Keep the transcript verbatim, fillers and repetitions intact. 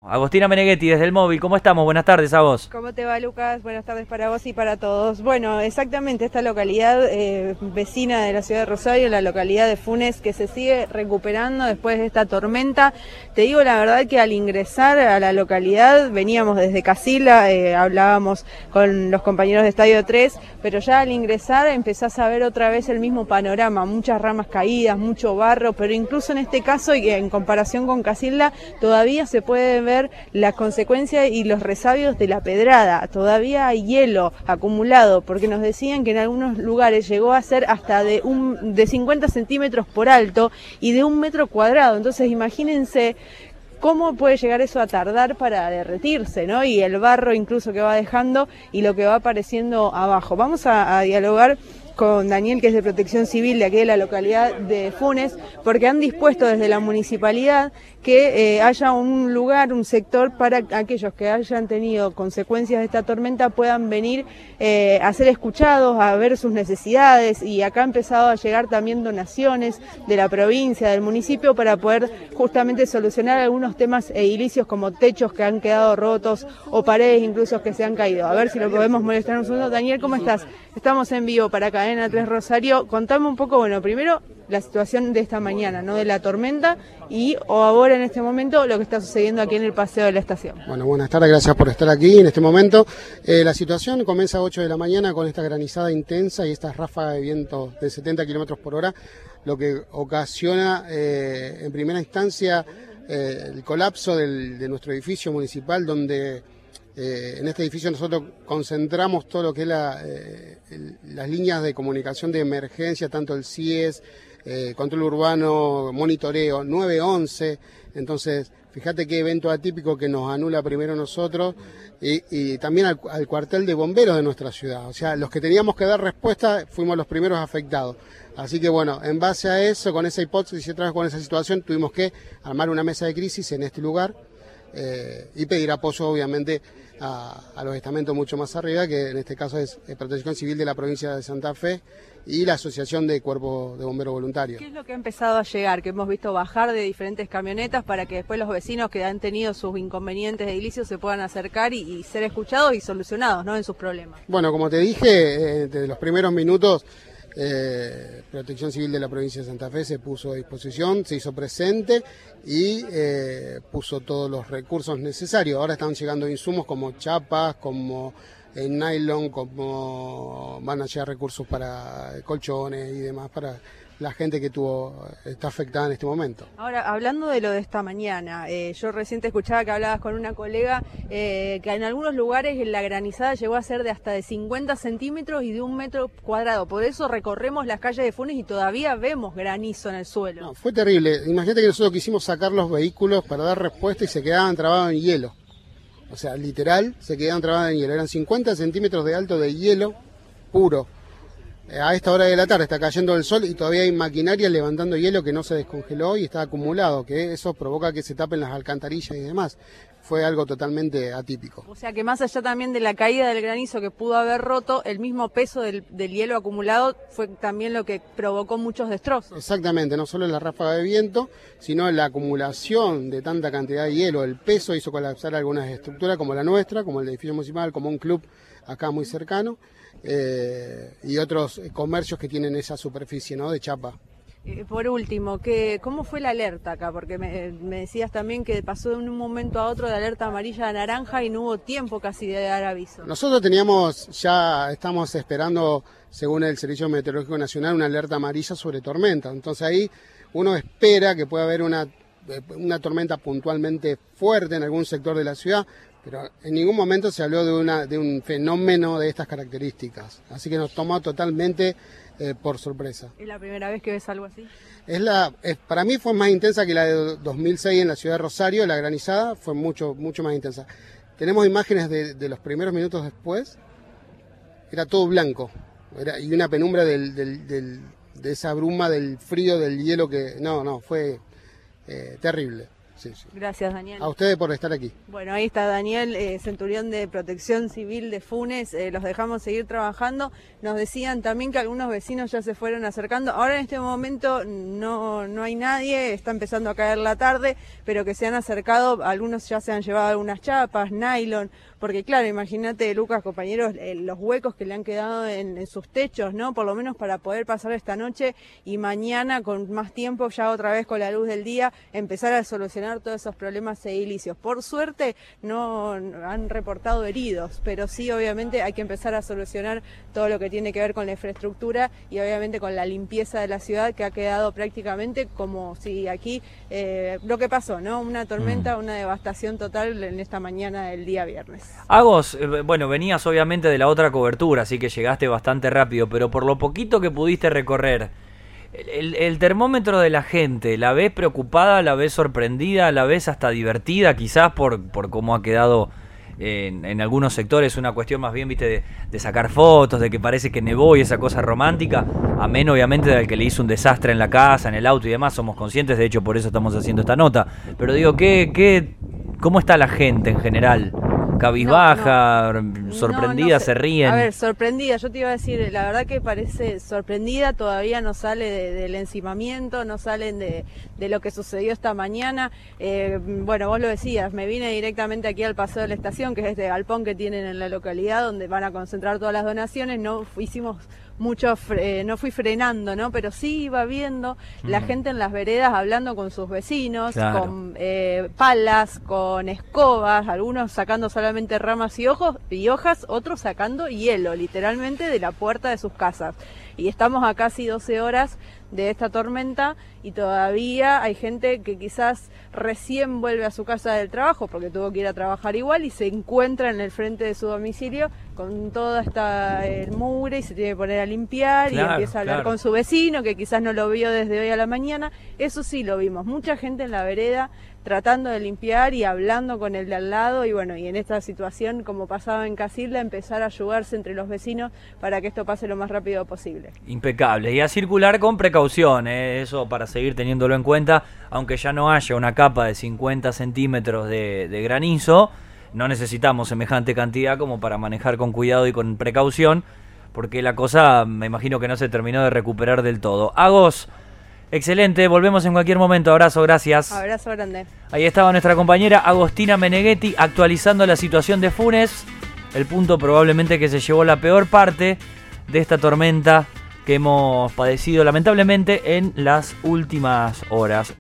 Agostina Meneghetti desde el móvil, ¿cómo estamos? Buenas tardes a vos. ¿Cómo te va, Lucas? Buenas tardes para vos y para todos. Bueno, exactamente esta localidad eh, vecina de la ciudad de Rosario, la localidad de Funes, que se sigue recuperando después de esta tormenta. Te digo la verdad que al ingresar a la localidad, veníamos desde Casilda, eh, hablábamos con los compañeros de Estadio tres, pero ya al ingresar empezás a ver otra vez el mismo panorama, muchas ramas caídas, mucho barro, pero incluso en este caso y en comparación con Casilda, todavía se puede ver las consecuencias y los resabios de la pedrada. Todavía hay hielo acumulado, porque nos decían que en algunos lugares llegó a ser hasta de un de cincuenta centímetros por alto y de un metro cuadrado. Entonces imagínense cómo puede llegar eso a tardar para derretirse, ¿no? Y el barro incluso que va dejando y lo que va apareciendo abajo. Vamos a, a dialogar con Daniel, que es de Protección Civil de aquí de la localidad de Funes, porque han dispuesto desde la municipalidad que eh, haya un lugar, un sector para aquellos que hayan tenido consecuencias de esta tormenta puedan venir eh, a ser escuchados, a ver sus necesidades, y acá ha empezado a llegar también donaciones de la provincia, del municipio, para poder justamente solucionar algunos temas edilicios como techos que han quedado rotos o paredes incluso que se han caído. A ver si lo podemos molestar un segundo. Daniel, ¿cómo estás? Estamos en vivo para Cadena tres Rosario. Contame un poco, bueno, primero la situación de esta mañana, ¿no? De la tormenta y o ahora en este momento lo que está sucediendo aquí en el paseo de la estación. Bueno, buenas tardes, gracias por estar aquí en este momento. Eh, la situación comienza a ocho de la mañana con esta granizada intensa y estas ráfagas de viento de setenta kilómetros por hora, lo que ocasiona eh, en primera instancia eh, el colapso del, de nuestro edificio municipal, donde Eh, en este edificio nosotros concentramos todo lo que es la, eh, el, las líneas de comunicación de emergencia, tanto el C I E S, eh, control urbano, monitoreo, nueve once. Entonces, fíjate qué evento atípico que nos anula primero nosotros y, y también al, al cuartel de bomberos de nuestra ciudad. O sea, los que teníamos que dar respuesta fuimos los primeros afectados. Así que bueno, en base a eso, con esa hipótesis y otra vez con esa situación, tuvimos que armar una mesa de crisis en este lugar. Eh, y pedir apoyo obviamente a, a los estamentos mucho más arriba, que en este caso es eh, Protección Civil de la provincia de Santa Fe y la Asociación de Cuerpos de Bomberos Voluntarios. ¿Qué es lo que ha empezado a llegar? Que hemos visto bajar de diferentes camionetas para que después los vecinos que han tenido sus inconvenientes edilicios se puedan acercar y, y ser escuchados y solucionados, ¿no? En sus problemas. Bueno, como te dije, eh, desde los primeros minutos Eh, Protección Civil de la provincia de Santa Fe se puso a disposición, se hizo presente y eh, puso todos los recursos necesarios. Ahora están llegando insumos como chapas, como eh, nylon, como van a llegar recursos para colchones y demás para la gente que tuvo está afectada en este momento. Ahora, hablando de lo de esta mañana, eh, yo recién te escuchaba que hablabas con una colega eh, que en algunos lugares la granizada llegó a ser de hasta de cincuenta centímetros y de un metro cuadrado. Por eso recorremos las calles de Funes y todavía vemos granizo en el suelo. No, fue terrible. Imagínate que nosotros quisimos sacar los vehículos para dar respuesta y se quedaban trabados en hielo. O sea, literal, se quedaban trabados en hielo. Eran cincuenta centímetros de alto de hielo puro. A esta hora de la tarde está cayendo el sol y todavía hay maquinaria levantando hielo que no se descongeló y está acumulado, que eso provoca que se tapen las alcantarillas y demás. Fue algo totalmente atípico. O sea que más allá también de la caída del granizo que pudo haber roto, el mismo peso del, del hielo acumulado fue también lo que provocó muchos destrozos. Exactamente, no solo la ráfaga de viento, sino la acumulación de tanta cantidad de hielo. El peso hizo colapsar algunas estructuras como la nuestra, como el edificio municipal, como un club acá muy cercano. Eh, y otros comercios que tienen esa superficie, ¿no?, de chapa. Eh, por último, ¿qué, ¿cómo fue la alerta acá? Porque me, me decías también que pasó de un momento a otro de alerta amarilla a naranja y no hubo tiempo casi de dar aviso. Nosotros teníamos, ya estamos esperando, según el Servicio Meteorológico Nacional, una alerta amarilla sobre tormenta. Entonces ahí uno espera que pueda haber una, una tormenta puntualmente fuerte en algún sector de la ciudad, pero en ningún momento se habló de, una, de un fenómeno de estas características. Así que nos tomó totalmente eh, por sorpresa. ¿Es la primera vez que ves algo así? Es la, es, para mí fue más intensa que la de dos mil seis en la ciudad de Rosario, la granizada fue mucho, mucho más intensa. Tenemos imágenes de, de los primeros minutos después, era todo blanco, era, y una penumbra del, del, del, de esa bruma, del frío, del hielo que... No, no, fue eh, terrible. Sí, sí. Gracias, Daniel. A ustedes por estar aquí. Bueno, ahí está Daniel, eh, centurión de Protección Civil de Funes, eh, los dejamos seguir trabajando. Nos decían también que algunos vecinos ya se fueron acercando. Ahora en este momento no, no hay nadie, está empezando a caer la tarde, pero que se han acercado, algunos ya se han llevado algunas chapas, nylon, porque claro, imagínate, Lucas, compañeros, eh, los huecos que le han quedado en, en sus techos, ¿no? Por lo menos para poder pasar esta noche y mañana con más tiempo, ya otra vez con la luz del día, empezar a solucionar todos esos problemas edilicios. Por suerte no han reportado heridos, pero sí obviamente hay que empezar a solucionar todo lo que tiene que ver con la infraestructura y obviamente con la limpieza de la ciudad, que ha quedado prácticamente como si aquí eh, lo que pasó, ¿no? Una tormenta, mm. una devastación total en esta mañana del día viernes. Agos, bueno, venías obviamente de la otra cobertura, así que llegaste bastante rápido, pero por lo poquito que pudiste recorrer, El, el termómetro de la gente, ¿la ves preocupada, la ves sorprendida, la ves hasta divertida quizás por, por cómo ha quedado en, en algunos sectores? Una cuestión más bien, viste, de, de sacar fotos, de que parece que nevó y esa cosa romántica, amén obviamente del que le hizo un desastre en la casa, en el auto y demás, somos conscientes, de hecho por eso estamos haciendo esta nota, pero digo, ¿qué, qué, ¿cómo está la gente en general? Cabizbaja, no, no. sorprendida, no, no sé. Se ríen. A ver, sorprendida, yo te iba a decir, la verdad que parece sorprendida, todavía no sale de, del encimamiento, no salen de, de lo que sucedió esta mañana. Eh, bueno, vos lo decías, me vine directamente aquí al Paseo de la Estación, que es este galpón que tienen en la localidad, donde van a concentrar todas las donaciones. No hicimos mucho, eh, no fui frenando, ¿no? Pero sí iba viendo mm. la gente en las veredas hablando con sus vecinos, claro. con eh, palas, con escobas, algunos sacando solamente ramas y, ojos, y hojas, otros sacando hielo, literalmente, de la puerta de sus casas. Y estamos a casi doce horas de esta tormenta y todavía hay gente que quizás recién vuelve a su casa del trabajo porque tuvo que ir a trabajar igual y se encuentra en el frente de su domicilio con toda esta el mugre y se tiene que poner a limpiar, claro, y empieza a hablar claro. con su vecino que quizás no lo vio desde hoy a la mañana. Eso sí lo vimos, mucha gente en la vereda tratando de limpiar y hablando con el de al lado, y bueno, y en esta situación, como pasaba en Casilda, empezar a ayudarse entre los vecinos para que esto pase lo más rápido posible. Impecable, y a circular con precaución, ¿eh? Eso para seguir teniéndolo en cuenta, aunque ya no haya una capa de cincuenta centímetros de, de granizo, no necesitamos semejante cantidad como para manejar con cuidado y con precaución, porque la cosa me imagino que no se terminó de recuperar del todo. Agos, excelente, volvemos en cualquier momento. Abrazo, gracias. Abrazo grande. Ahí estaba nuestra compañera Agostina Meneghetti actualizando la situación de Funes, el punto probablemente que se llevó la peor parte de esta tormenta que hemos padecido lamentablemente en las últimas horas.